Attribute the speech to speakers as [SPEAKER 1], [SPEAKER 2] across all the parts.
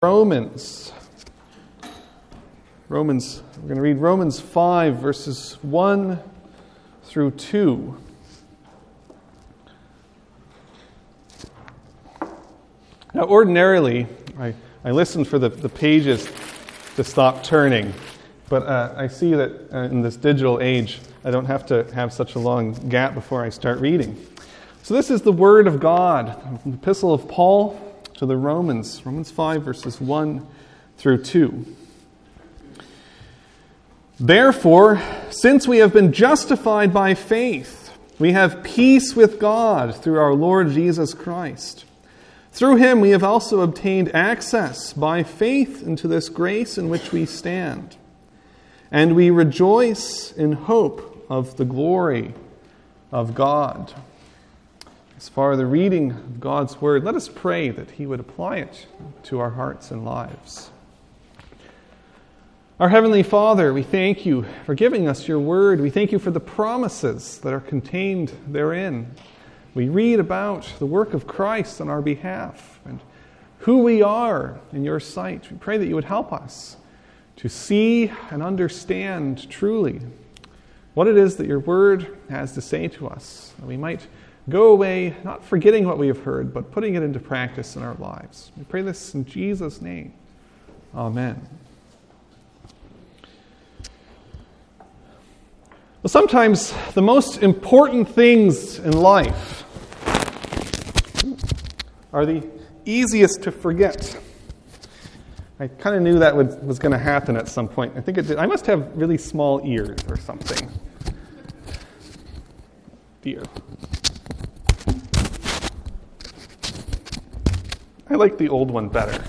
[SPEAKER 1] Romans. We're going to read Romans 5, verses 1 through 2. Now, ordinarily, I listen for the pages to stop turning, but I see that in this digital age, I don't have to have such a long gap before I start reading. So this is the Word of God, the Epistle of Paul to the Romans, Romans 5, verses 1 through 2. Therefore, since we have been justified by faith, we have peace with God through our Lord Jesus Christ. Through him we have also obtained access by faith into this grace in which we stand. And we rejoice in hope of the glory of God. As far as the reading of God's Word, let us pray that He would apply it to our hearts and lives. Our Heavenly Father, we thank You for giving us Your Word. We thank You for the promises that are contained therein. We read about the work of Christ on our behalf and who we are in Your sight. We pray that You would help us to see and understand truly what it is that Your Word has to say to us, that we might go away not forgetting what we have heard, but putting it into practice in our lives. We pray this in Jesus' name. Amen. Well, sometimes the most important things in life are the easiest to forget. I kind of knew that was going to happen at some point. I think it did. I must have really small ears or something. Dear. I like the old one better.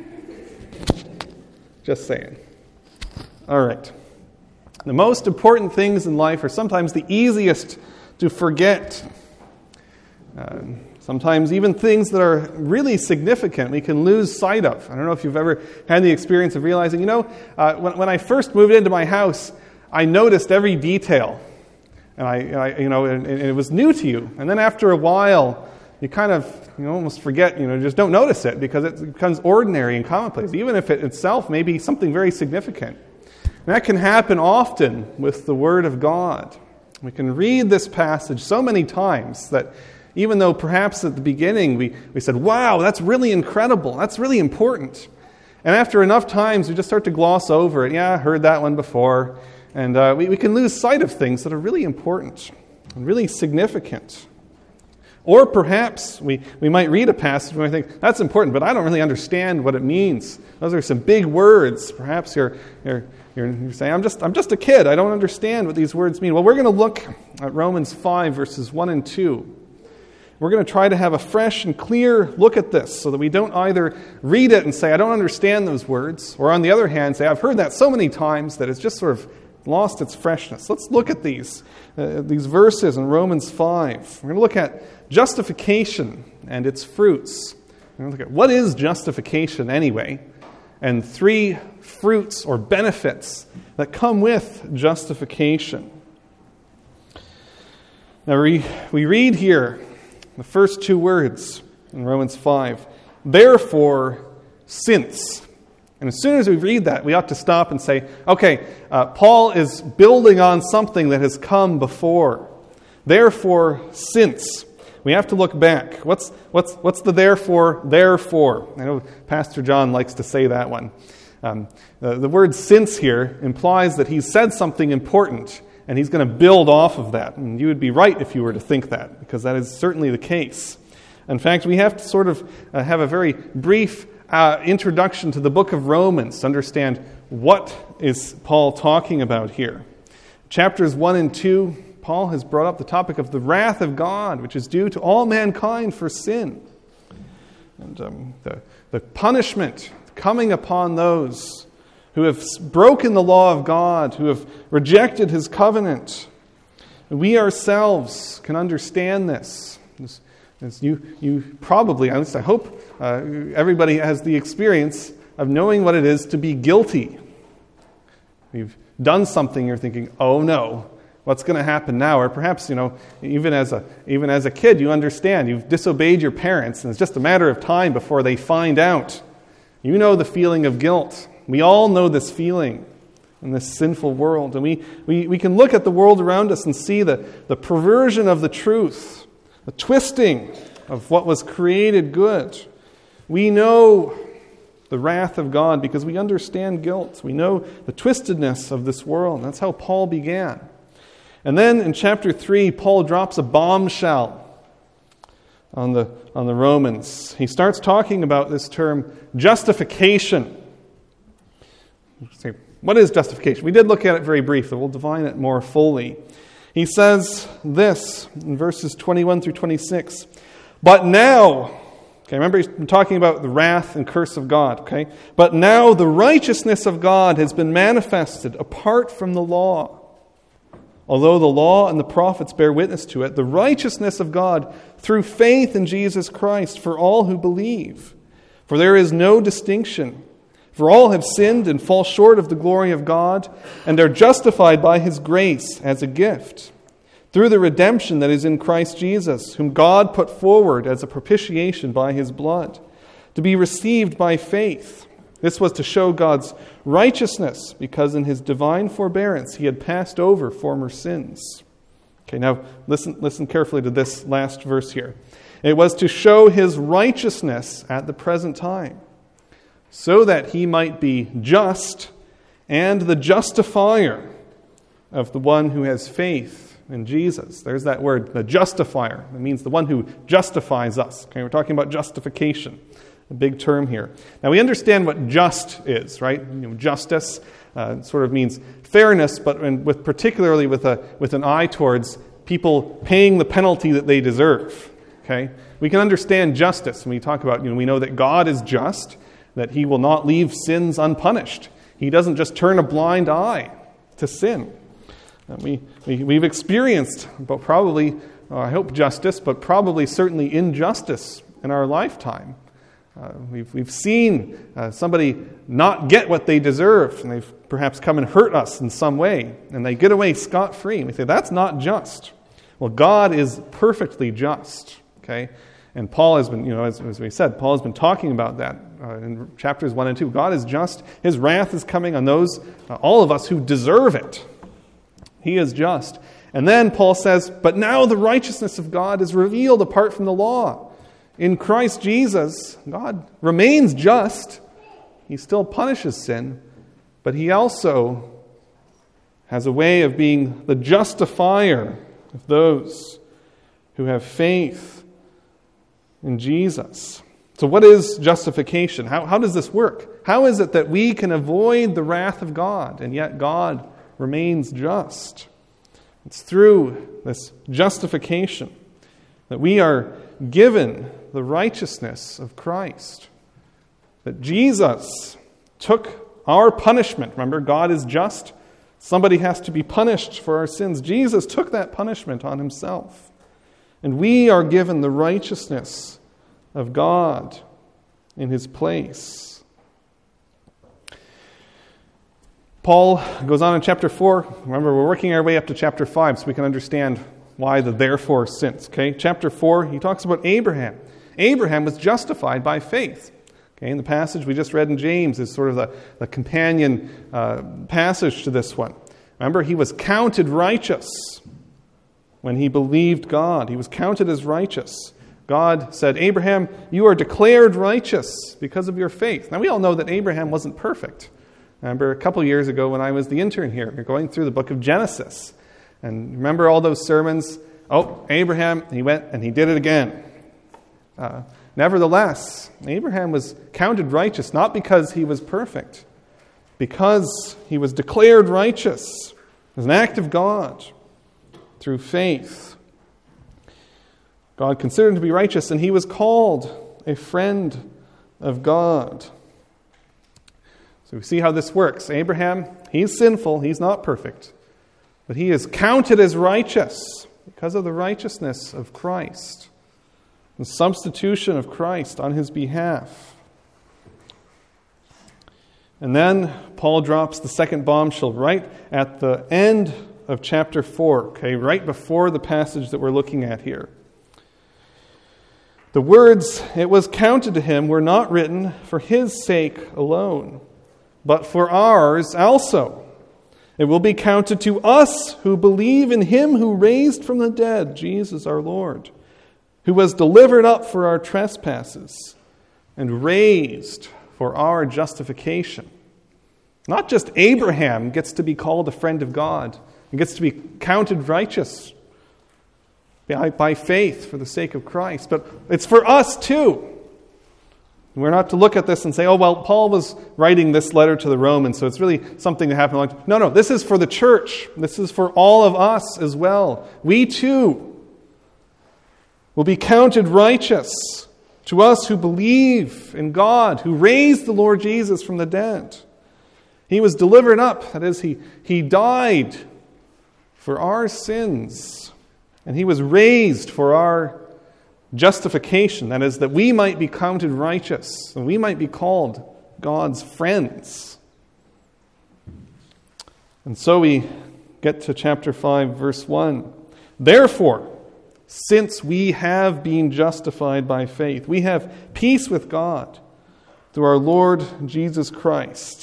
[SPEAKER 1] Just saying. All right. The most important things in life are sometimes the easiest to forget. Sometimes even things that are really significant we can lose sight of. I don't know if you've ever had the experience of realizing, when I first moved into my house, I noticed every detail. And it was new to you. And then after a while, you kind of almost forget, just don't notice it because it becomes ordinary and commonplace, even if it itself may be something very significant. And that can happen often with the Word of God. We can read this passage so many times that even though perhaps at the beginning we said, wow, that's really incredible, that's really important. And after enough times, we just start to gloss over it. Yeah, I heard that one before. And we can lose sight of things that are really important and really significant. Or perhaps we might read a passage and we think, that's important, but I don't really understand what it means. Those are some big words. Perhaps you're saying, I'm just a kid. I don't understand what these words mean. Well, we're going to look at Romans 5, verses 1 and 2. We're going to try to have a fresh and clear look at this so that we don't either read it and say, I don't understand those words, or on the other hand, say, I've heard that so many times that it's just sort of lost its freshness. Let's look at these verses in Romans 5. We're going to look at justification and its fruits. We're going to look at what is justification anyway, and 3 fruits or benefits that come with justification. Now we read here the first 2 words in Romans 5, therefore, since. And as soon as we read that, we ought to stop and say, okay, Paul is building on something that has come before. Therefore, since. We have to look back. What's the therefore? I know Pastor John likes to say that one. The word since here implies that he's said something important, and he's going to build off of that. And you would be right if you were to think that, because that is certainly the case. In fact, we have to sort of have a very brief introduction to the book of Romans to understand what is Paul talking about here. Chapters 1 and 2, Paul has brought up the topic of the wrath of God, which is due to all mankind for sin. And the punishment coming upon those who have broken the law of God, who have rejected His covenant. We ourselves can understand this. As you probably, at least I hope, everybody has the experience of knowing what it is to be guilty. You've done something, you're thinking, oh no, what's going to happen now? Or perhaps, even as a kid, you understand you've disobeyed your parents, and it's just a matter of time before they find out You know the feeling of guilt. We all know this feeling in this sinful world. And we can look at the world around us and see the perversion of the truth, the twisting of what was created good. We know the wrath of God because we understand guilt. We know the twistedness of this world. That's how Paul began. And then in chapter 3, Paul drops a bombshell on the Romans. He starts talking about this term justification. What is justification? We did look at it very briefly. We'll define it more fully. He says this in verses 21 through 26. But now, remember he's been talking about the wrath and curse of God. But now the righteousness of God has been manifested apart from the law. Although the law and the prophets bear witness to it, the righteousness of God through faith in Jesus Christ for all who believe. For there is no distinction. For all have sinned and fall short of the glory of God, and are justified by His grace as a gift, through the redemption that is in Christ Jesus, whom God put forward as a propitiation by His blood, to be received by faith. This was to show God's righteousness, because in His divine forbearance He had passed over former sins. Now listen carefully to this last verse here. It was to show His righteousness at the present time, so that He might be just and the justifier of the one who has faith in Jesus. There's that word, the justifier. It means the one who justifies us. We're talking about justification, a big term here. Now we understand what just is, right? Justice sort of means fairness, but particularly with an eye towards people paying the penalty that they deserve. We can understand justice when we talk about, we know that God is just, that He will not leave sins unpunished. He doesn't just turn a blind eye to sin. We've experienced, but probably, I hope justice, but probably certainly injustice in our lifetime. We've seen somebody not get what they deserve, and they've perhaps come and hurt us in some way, and they get away scot-free. And we say, that's not just. Well, God is perfectly just. And Paul has been, as we said, Paul has been talking about that in chapters 1 and 2. God is just. His wrath is coming on those, all of us who deserve it. He is just. And then Paul says, but now the righteousness of God is revealed apart from the law. In Christ Jesus, God remains just. He still punishes sin, but He also has a way of being the justifier of those who have faith in Jesus. So what is justification? How does this work? How is it that we can avoid the wrath of God and yet God remains just? It's through this justification that we are given the righteousness of Christ. That Jesus took our punishment. Remember, God is just. Somebody has to be punished for our sins. Jesus took that punishment on Himself. And we are given the righteousness of God in His place. Paul goes on in chapter 4. Remember, we're working our way up to chapter 5 so we can understand why the therefore since. Chapter 4, he talks about Abraham. Abraham was justified by faith. And the passage we just read in James is sort of the companion passage to this one. Remember, he was counted righteous when he believed God. He was counted as righteous. God said, Abraham, you are declared righteous because of your faith. Now we all know that Abraham wasn't perfect. Remember a couple years ago when I was the intern here, we were going through the book of Genesis. And remember all those sermons? Oh, Abraham, he went and he did it again. Nevertheless, Abraham was counted righteous, not because he was perfect, because he was declared righteous as an act of God through faith. God considered him to be righteous, and he was called a friend of God. So we see how this works. Abraham, he's sinful, he's not perfect, but he is counted as righteous because of the righteousness of Christ, the substitution of Christ on his behalf. And then Paul drops the second bombshell right at the end of chapter 4, right before the passage that we're looking at here. The words, "it was counted to him," were not written for his sake alone, but for ours also. It will be counted to us who believe in him who raised from the dead, Jesus our Lord, who was delivered up for our trespasses and raised for our justification. Not just Abraham gets to be called a friend of God and gets to be counted righteous by faith for the sake of Christ, but it's for us too. We're not to look at this and say, oh, well, Paul was writing this letter to the Romans, so it's really something that happened a long time. No, this is for the church. This is for all of us as well. We too will be counted righteous to us who believe in God, who raised the Lord Jesus from the dead. He was delivered up, that is, he died for our sins, and he was raised for our justification, that is, that we might be counted righteous, and we might be called God's friends. And so we get to chapter 5, verse 1. Therefore, since we have been justified by faith, we have peace with God through our Lord Jesus Christ.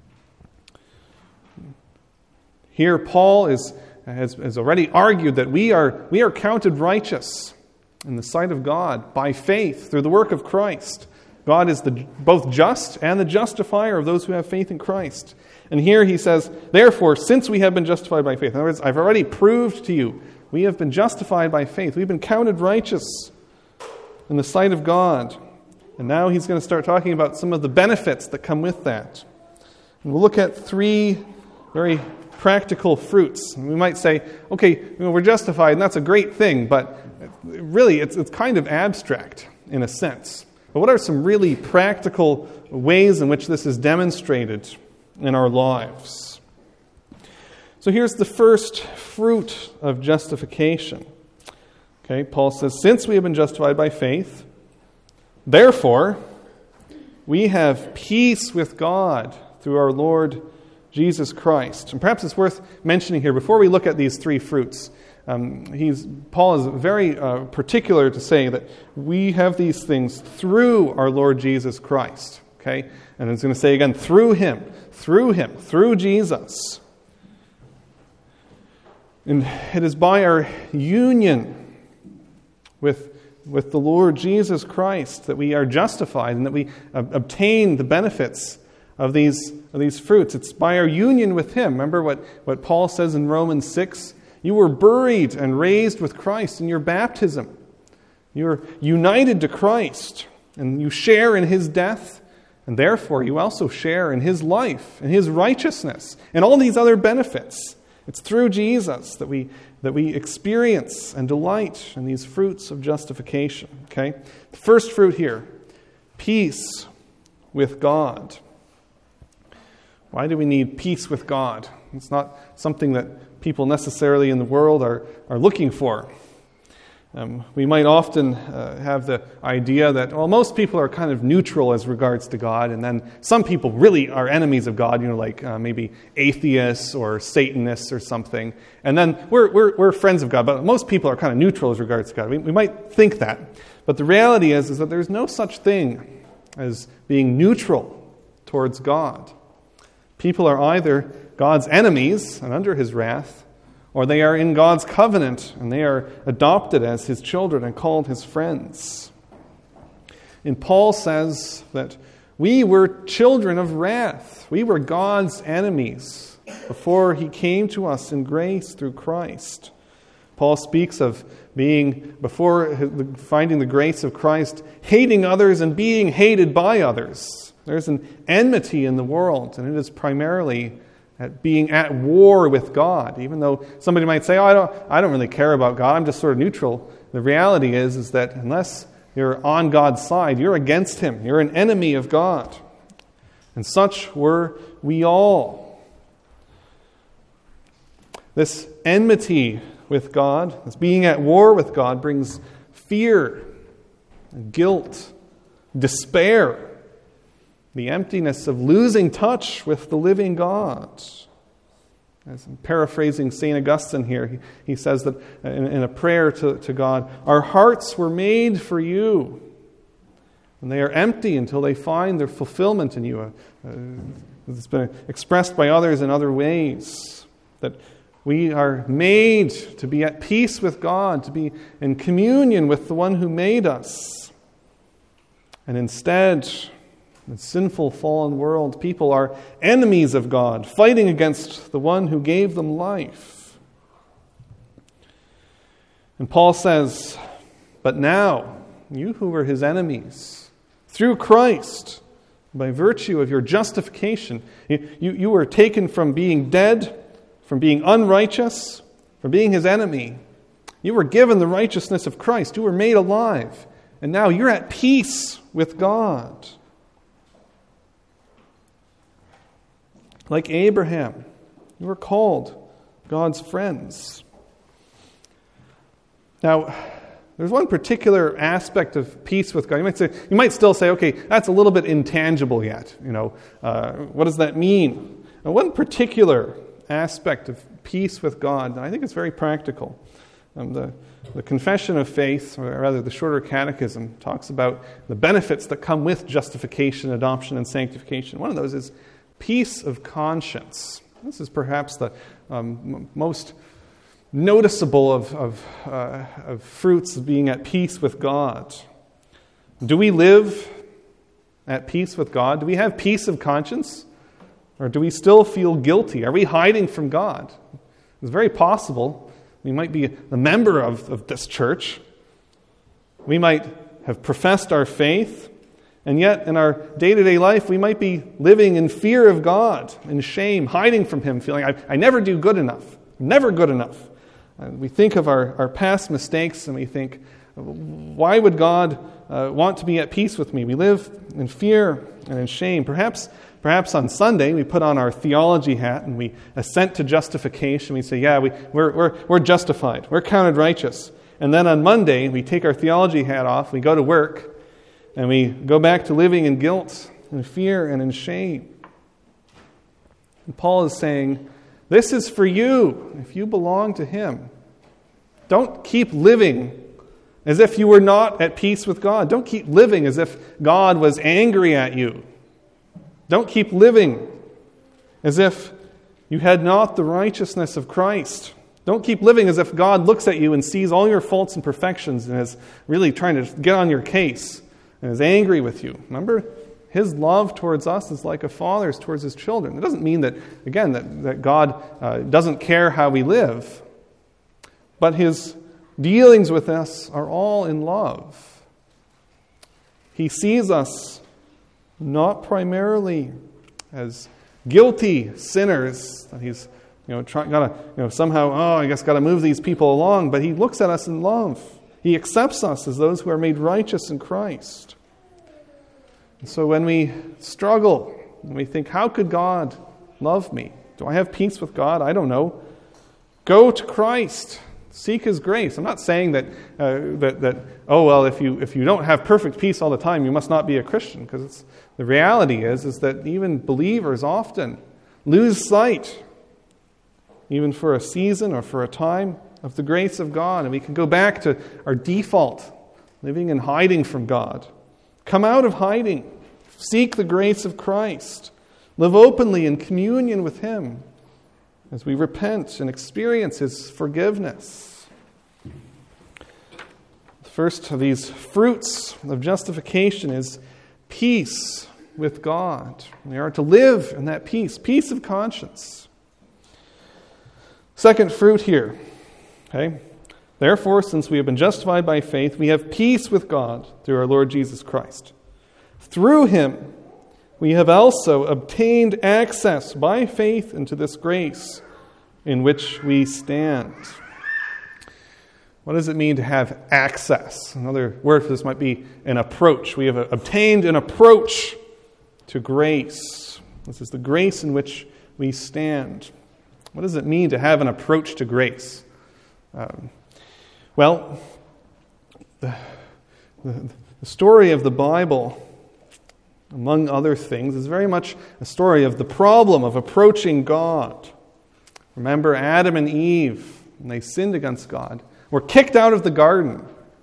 [SPEAKER 1] Here Paul has already argued that we are counted righteous in the sight of God by faith through the work of Christ. God is both just and the justifier of those who have faith in Christ. And here he says, therefore, since we have been justified by faith. In other words, I've already proved to you, we have been justified by faith. We've been counted righteous in the sight of God. And now he's going to start talking about some of the benefits that come with that. And we'll look at three very practical fruits. And we might say, okay, we're justified, and that's a great thing, but really it's kind of abstract in a sense. But what are some really practical ways in which this is demonstrated in our lives? So here's the first fruit of justification. Okay, Paul says, since we have been justified by faith, therefore we have peace with God through our Lord Jesus Christ. And perhaps it's worth mentioning here, before we look at these three fruits, Paul is very particular to say that we have these things through our Lord Jesus Christ. Okay? And it's going to say again, through Him, through Jesus. And it is by our union with the Lord Jesus Christ that we are justified and that we obtain the benefits of these fruits. It's by our union with Him. Remember what Paul says in Romans 6? You were buried and raised with Christ in your baptism. You are united to Christ, and you share in His death, and therefore you also share in His life, and His righteousness, and all these other benefits. It's through Jesus that we experience and delight in these fruits of justification. Okay? The first fruit here, peace with God. Why do we need peace with God? It's not something that people necessarily in the world are looking for. We might often have the idea that, well, most people are kind of neutral as regards to God, and then some people really are enemies of God, like maybe atheists or Satanists or something. And then we're friends of God, but most people are kind of neutral as regards to God. We might think that. But the reality is that there's no such thing as being neutral towards God. People are either God's enemies and under His wrath, or they are in God's covenant and they are adopted as His children and called His friends. And Paul says that we were children of wrath. We were God's enemies before He came to us in grace through Christ. Paul speaks of being, before finding the grace of Christ, hating others and being hated by others. There's an enmity in the world, and it is primarily at being at war with God. Even though somebody might say, oh, I don't really care about God, I'm just sort of neutral. The reality is that unless you're on God's side, you're against Him. You're an enemy of God. And such were we all. This enmity with God, this being at war with God, brings fear, guilt, despair, the emptiness of losing touch with the living God. As I'm paraphrasing St. Augustine here, he says that in a prayer to God, our hearts were made for you, and they are empty until they find their fulfillment in you. It's been expressed by others in other ways, that we are made to be at peace with God, to be in communion with the one who made us. And instead, in a sinful, fallen world, people are enemies of God, fighting against the one who gave them life. And Paul says, but now, you who were his enemies, through Christ, by virtue of your justification, you were taken from being dead, from being unrighteous, from being his enemy. You were given the righteousness of Christ. You were made alive. And now you're at peace with God. Like Abraham, you were called God's friends. Now, there's one particular aspect of peace with God. You might still say, okay, that's a little bit intangible yet. What does that mean? Now, one particular aspect of peace with God, and I think it's very practical. The Confession of Faith, or rather the Shorter Catechism, talks about the benefits that come with justification, adoption, and sanctification. One of those is peace of conscience. This is perhaps the most noticeable of fruits of being at peace with God. Do we live at peace with God? Do we have peace of conscience? Or do we still feel guilty? Are we hiding from God? It's very possible. We might be a member of this church. We might have professed our faith, and yet in our day-to-day life, we might be living in fear of God, in shame, hiding from Him, feeling, I never do good enough. I'm never good enough. We think of our past mistakes, and we think, why would God want to be at peace with me? We live in fear and in shame. Perhaps on Sunday we put on our theology hat and we assent to justification. We say, yeah, we're justified. We're counted righteous. And then on Monday we take our theology hat off, we go to work, and we go back to living in guilt and fear and in shame. And Paul is saying, this is for you if you belong to Him. Don't keep living as if you were not at peace with God. Don't keep living as if God was angry at you. Don't keep living as if you had not the righteousness of Christ. Don't keep living as if God looks at you and sees all your faults and perfections and is really trying to get on your case and is angry with you. Remember, His love towards us is like a father's towards his children. It doesn't mean that, again, that God doesn't care how we live, but His dealings with us are all in love. He sees us not primarily as guilty sinners that He's somehow, I guess got to move these people along, but He looks at us in love. He accepts us as those who are made righteous in Christ. And so when we struggle, and we think, how could God love me? Do I have peace with God? I don't know. Go to Christ. Seek His grace. I'm not saying that if you don't have perfect peace all the time, you must not be a Christian, because the reality is that even believers often lose sight, even for a season or for a time, of the grace of God, and we can go back to our default, living in hiding from God. Come out of hiding. Seek the grace of Christ. Live openly in communion with Him as we repent and experience His forgiveness. The first of these fruits of justification is peace with God. We are to live in that peace of conscience. Second fruit here. Okay? Therefore, since we have been justified by faith, we have peace with God through our Lord Jesus Christ. Through Him, we have also obtained access by faith into this grace in which we stand. What does it mean to have access? Another word for this might be an approach. We have obtained an approach to grace. This is the grace in which we stand. What does it mean to have an approach to grace? Well, the story of the Bible, among other things, is very much a story of the problem of approaching God. Remember Adam and Eve, when they sinned against God, were kicked out of the garden.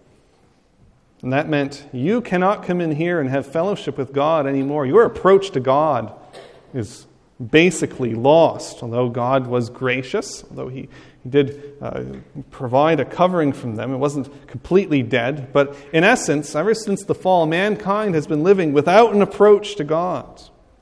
[SPEAKER 1] And that meant you cannot come in here and have fellowship with God anymore. Your approach to God is basically lost. Although God was gracious, although He did provide a covering from them, it wasn't completely dead. But in essence, ever since the fall, mankind has been living without an approach to God.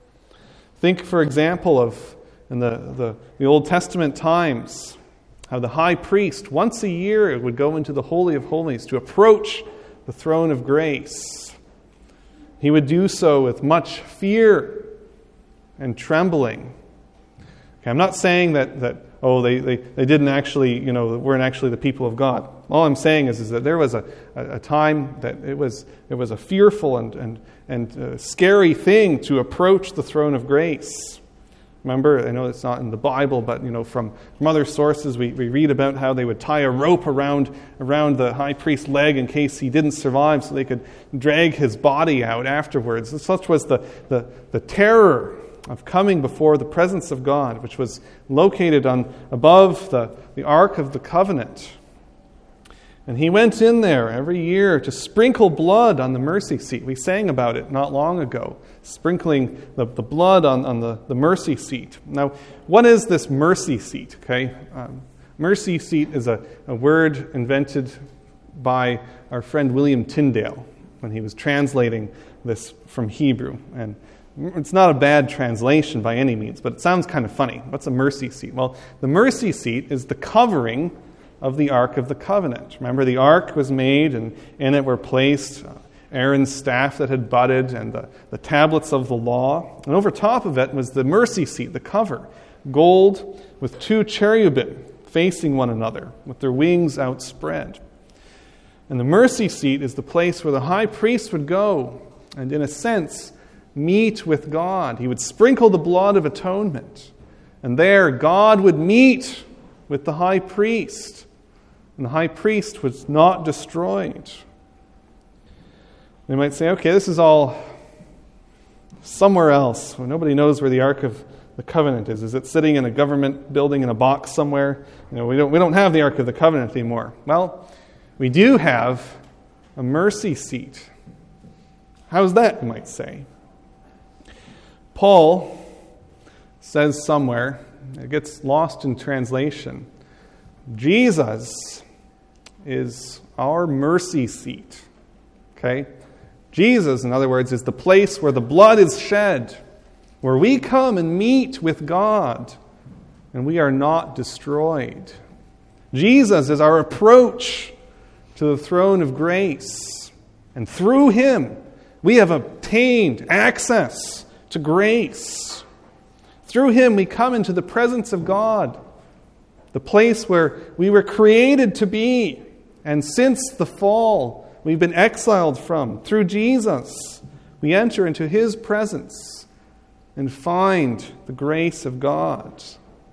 [SPEAKER 1] Think, for example, of in the Old Testament times, how the high priest, once a year, would go into the Holy of Holies to approach the throne of grace. He would do so with much fear and trembling. Okay, I'm not saying that they didn't actually, weren't actually the people of God. All I'm saying is that there was a time that it was a fearful and scary thing to approach the throne of grace. Remember, I know it's not in the Bible, but from other sources we read about how they would tie a rope around the high priest's leg in case he didn't survive, so they could drag his body out afterwards. And such was the terror of coming before the presence of God, which was located above the Ark of the Covenant. And he went in there every year to sprinkle blood on the mercy seat. We sang about it not long ago, sprinkling the blood on the mercy seat. Now, what is this mercy seat? Okay, mercy seat is a word invented by our friend William Tyndale when he was translating this from Hebrew. And it's not a bad translation by any means, but it sounds kind of funny. What's a mercy seat? Well, the mercy seat is the covering of the Ark of the Covenant. Remember, the Ark was made, and in it were placed Aaron's staff that had budded and the tablets of the law. And over top of it was the mercy seat, the cover, gold with two cherubim facing one another with their wings outspread. And the mercy seat is the place where the high priest would go and, in a sense, meet with God. He would sprinkle the blood of atonement. And there, God would meet with the high priest. And the high priest was not destroyed. They might say, okay, this is all somewhere else. Well, nobody knows where the Ark of the Covenant is. Is it sitting in a government building in a box somewhere? We don't have the Ark of the Covenant anymore. Well, we do have a mercy seat. How's that, you might say? Paul says somewhere, it gets lost in translation, Jesus is our mercy seat. Okay? Jesus, in other words, is the place where the blood is shed, where we come and meet with God, and we are not destroyed. Jesus is our approach to the throne of grace, and through Him we have obtained access to grace. Through Him we come into the presence of God, the place where we were created to be, and since the fall we've been exiled from. Through Jesus we enter into His presence and find the grace of God.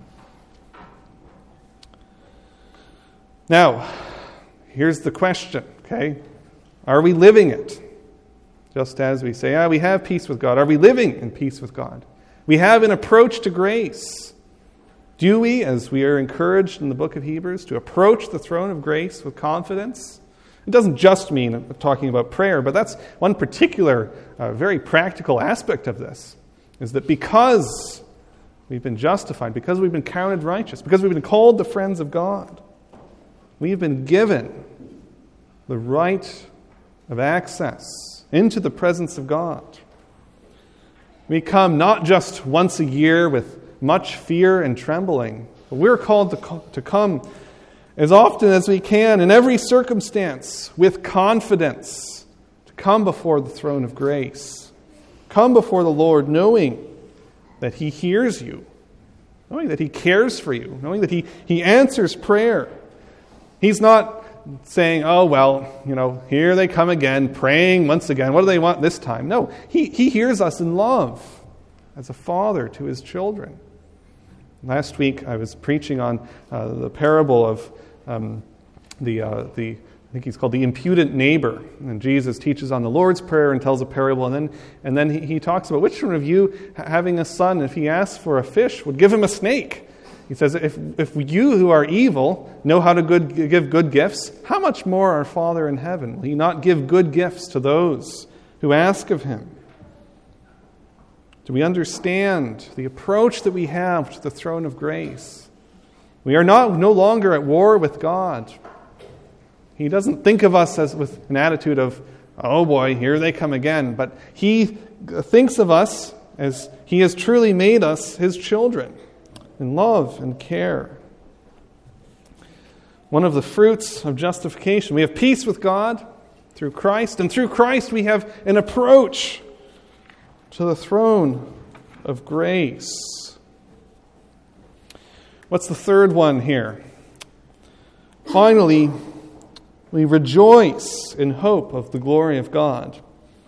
[SPEAKER 1] Now, here's the question, okay? Are we living it? Just as we say, we have peace with God. Are we living in peace with God? We have an approach to grace. Do we, as we are encouraged in the book of Hebrews, to approach the throne of grace with confidence? It doesn't just mean talking about prayer, but that's one particular, very practical aspect of this, is that because we've been justified, because we've been counted righteous, because we've been called the friends of God, we've been given the right of access into the presence of God. We come not just once a year with much fear and trembling, but we're called to come as often as we can in every circumstance with confidence, to come before the throne of grace. Come before the Lord knowing that He hears you, knowing that He cares for you, knowing that He answers prayer. He's not saying, here they come again, praying once again. What do they want this time? No, He hears us in love as a father to His children. Last week I was preaching on the parable of I think he's called the impudent neighbor. And Jesus teaches on the Lord's Prayer and tells a parable. And then he talks about which one of you, having a son, if he asks for a fish, would give him a snake. He says, if you who are evil know how to give good gifts, how much more our Father in heaven will He not give good gifts to those who ask of Him? Do we understand the approach that we have to the throne of grace? We are no longer at war with God. He doesn't think of us as with an attitude of, oh boy, here they come again. But He thinks of us as He has truly made us His children in love and care. One of the fruits of justification, we have peace with God through Christ, and through Christ we have an approach to the throne of grace. What's the third one here? Finally, we rejoice in hope of the glory of God.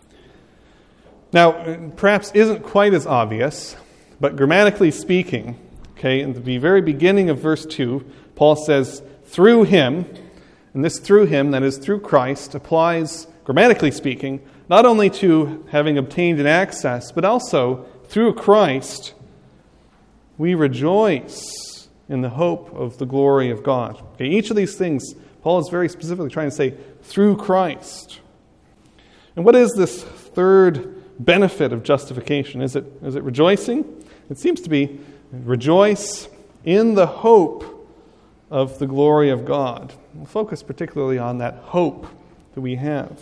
[SPEAKER 1] Now, perhaps isn't quite as obvious, but grammatically speaking, in the very beginning of verse 2, Paul says, through Him, and this through Him, that is through Christ, applies, grammatically speaking, not only to having obtained an access, but also through Christ, we rejoice in the hope of the glory of God. Each of these things, Paul is very specifically trying to say, through Christ. And what is this third benefit of justification? Is it rejoicing? It seems to be rejoice in the hope of the glory of God. We'll focus particularly on that hope that we have.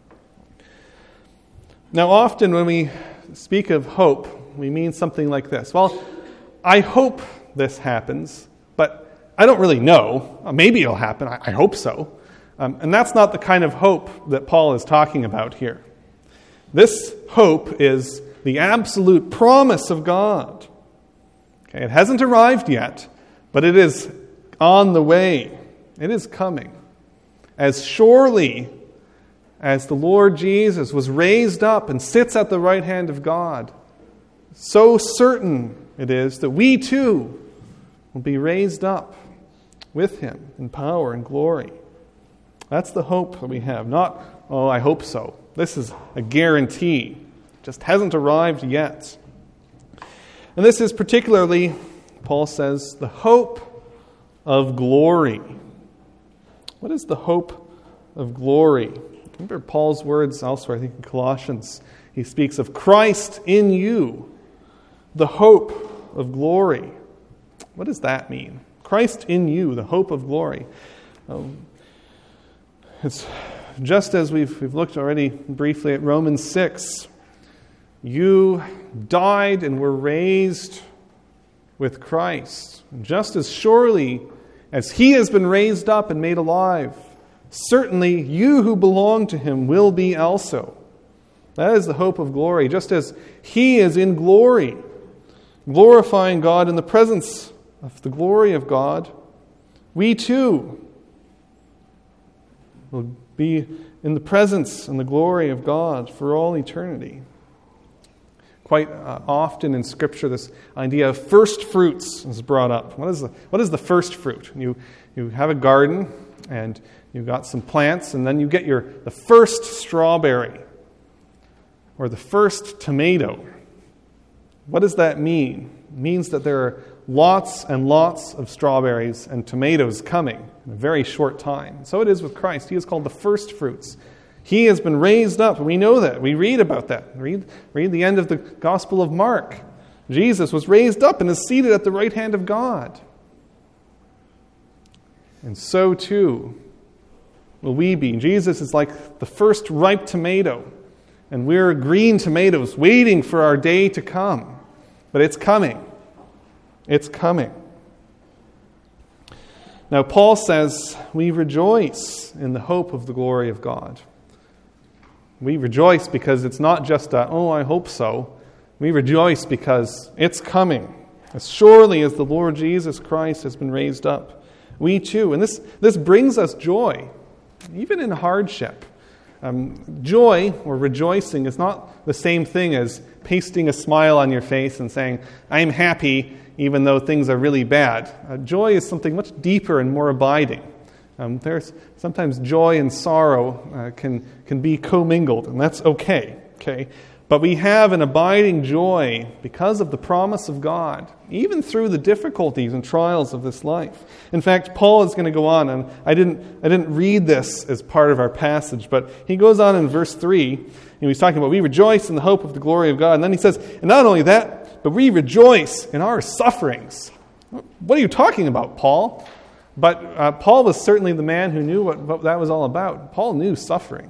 [SPEAKER 1] Now, often when we speak of hope, we mean something like this. Well, I hope this happens, but I don't really know. Maybe it'll happen. I hope so. And that's not the kind of hope that Paul is talking about here. This hope is the absolute promise of God. It hasn't arrived yet, but it is on the way. It is coming. As surely as the Lord Jesus was raised up and sits at the right hand of God, so certain it is that we too will be raised up with Him in power and glory. That's the hope that we have. Not, oh, I hope so. This is a guarantee. It just hasn't arrived yet. And this is particularly, Paul says, the hope of glory. What is the hope of glory? Remember Paul's words elsewhere, I think in Colossians. He speaks of Christ in you, the hope of glory. What does that mean? Christ in you, the hope of glory. It's just as we've looked already briefly at Romans 6. You died and were raised with Christ. Just as surely as He has been raised up and made alive, certainly you who belong to Him will be also. That is the hope of glory. Just as He is in glory, glorifying God in the presence of the glory of God, we too will be in the presence and the glory of God for all eternity. Quite often in Scripture, this idea of first fruits is brought up. What is the first fruit? You have a garden, and you've got some plants, and then you get the first strawberry or the first tomato. What does that mean? It means that there are lots and lots of strawberries and tomatoes coming in a very short time. So it is with Christ. He is called the first fruits. He has been raised up, and we know that. We read about that. Read the end of the Gospel of Mark. Jesus was raised up and is seated at the right hand of God. And so too will we be. Jesus is like the first ripe tomato, and we're green tomatoes waiting for our day to come. But it's coming. It's coming. Now, Paul says we rejoice in the hope of the glory of God. We rejoice because it's not just I hope so. We rejoice because it's coming. As surely as the Lord Jesus Christ has been raised up, we too. And this brings us joy, even in hardship. Joy or rejoicing is not the same thing as pasting a smile on your face and saying, I'm happy even though things are really bad. Joy is something much deeper and more abiding. There's sometimes joy and sorrow can be commingled, and that's okay. But we have an abiding joy because of the promise of God, even through the difficulties and trials of this life. In fact, Paul is going to go on, and I didn't read this as part of our passage, but he goes on in verse 3, and he's talking about we rejoice in the hope of the glory of God. And then he says, and not only that, but we rejoice in our sufferings. What are you talking about, Paul? But Paul was certainly the man who knew what that was all about. Paul knew suffering.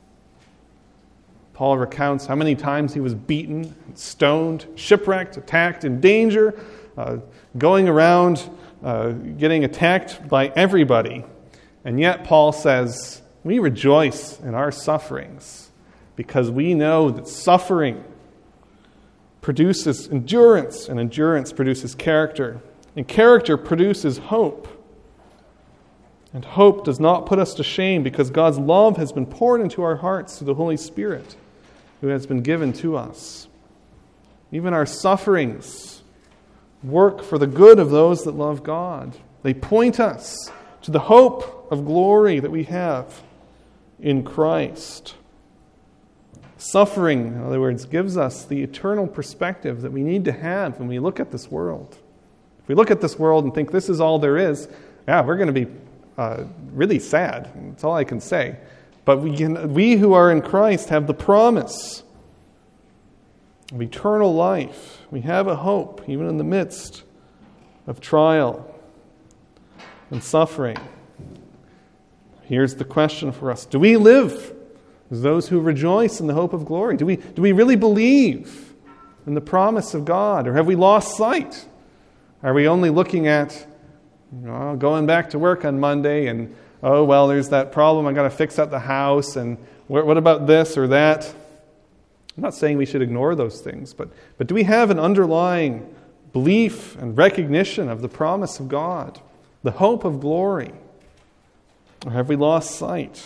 [SPEAKER 1] Paul recounts how many times he was beaten, stoned, shipwrecked, attacked, in danger, going around getting attacked by everybody. And yet Paul says, we rejoice in our sufferings because we know that suffering produces endurance, and endurance produces character, and character produces hope. And hope does not put us to shame because God's love has been poured into our hearts through the Holy Spirit who has been given to us. Even our sufferings work for the good of those that love God. They point us to the hope of glory that we have in Christ. Suffering, in other words, gives us the eternal perspective that we need to have when we look at this world. If we look at this world and think this is all there is, we're going to be really sad. That's all I can say. But we who are in Christ have the promise of eternal life. We have a hope, even in the midst of trial and suffering. Here's the question for us. Do we live as those who rejoice in the hope of glory? Do we really believe in the promise of God? Or have we lost sight? Are we only looking at going back to work on Monday and there's that problem I got to fix at the house, and what about this or that? I'm not saying we should ignore those things, but do we have an underlying belief and recognition of the promise of God, the hope of glory? Or have we lost sight?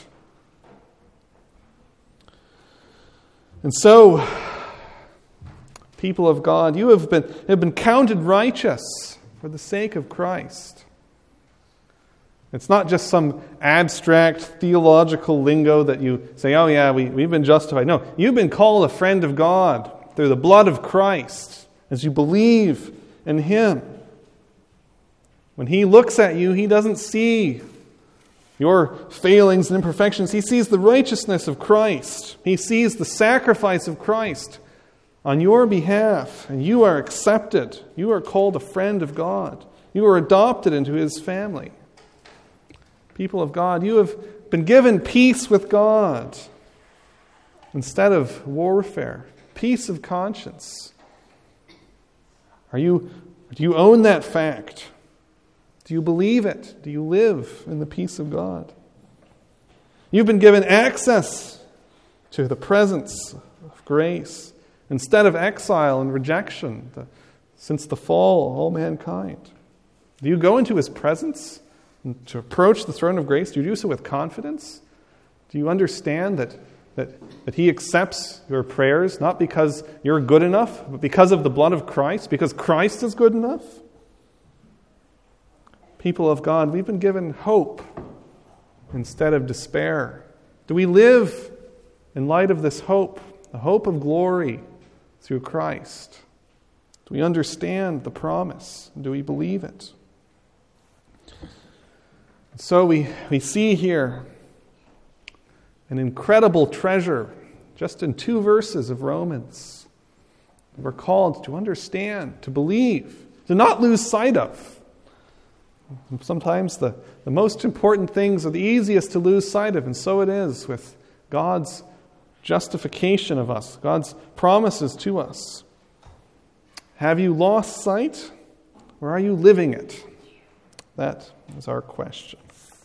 [SPEAKER 1] And so, people of God, you have been counted righteous for the sake of Christ. It's not just some abstract theological lingo that you say, we've been justified. No, you've been called a friend of God through the blood of Christ as you believe in Him. When He looks at you, He doesn't see your failings and imperfections. He sees the righteousness of Christ. He sees the sacrifice of Christ on your behalf, and you are accepted. You are called a friend of God. You are adopted into His family. People of God, you have been given peace with God instead of warfare, peace of conscience. Do you own that fact? Do you believe it? Do you live in the peace of God? You've been given access to the presence of grace instead of exile and rejection since the fall of all mankind. Do you go into His presence to approach the throne of grace? Do you do so with confidence? Do you understand that He accepts your prayers not because you're good enough, but because of the blood of Christ, because Christ is good enough? People of God, we've been given hope instead of despair. Do we live in light of this hope, the hope of glory through Christ? Do we understand the promise? Do we believe it? So we see here an incredible treasure just in 2 verses of Romans. We're called to understand, to believe, to not lose sight of. Sometimes the most important things are the easiest to lose sight of, and so it is with God's justification of us, God's promises to us. Have you lost sight, or are you living it? That is our question.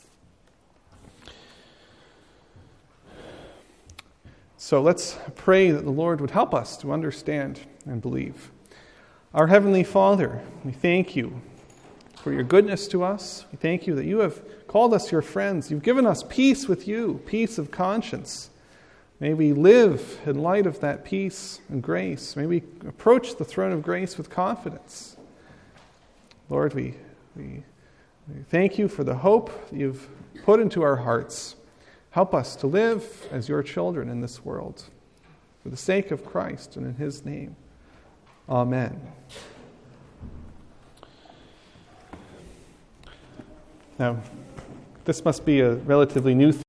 [SPEAKER 1] So let's pray that the Lord would help us to understand and believe. Our Heavenly Father, we thank You for Your goodness to us. We thank You that You have called us Your friends. You've given us peace with You, peace of conscience. May we live in light of that peace and grace. May we approach the throne of grace with confidence. Lord, we thank You for the hope that You've put into our hearts. Help us to live as Your children in this world. for the sake of Christ and in His name. Amen. Now, this must be a relatively new thing.